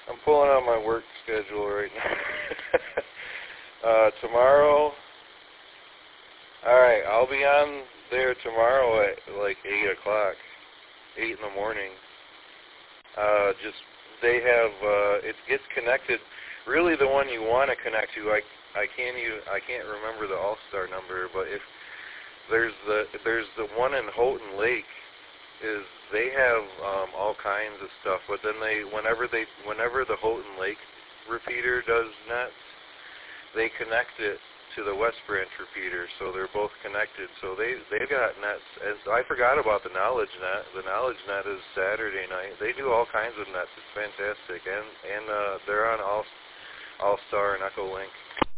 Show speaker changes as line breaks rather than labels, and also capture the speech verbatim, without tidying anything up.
I'm pulling out my work schedule right now. uh, tomorrow, alright, I'll be on there tomorrow at like eight o'clock, eight in the morning. Uh, just, they have, uh, it gets connected, really the one you want to connect to, I, I can't even, I can't remember the All-Star number, but if there's the, there's the one in Houghton Lake, is they have um, all kinds of stuff, but then they, whenever they, whenever the Houghton Lake repeater does nets, they connect it to the West Branch repeater, so they're both connected. So they they've got nets. And I forgot about the Knowledge Net. The Knowledge Net is Saturday night. They do all kinds of nets. It's fantastic, and and uh, they're on All All Star and Echo Link.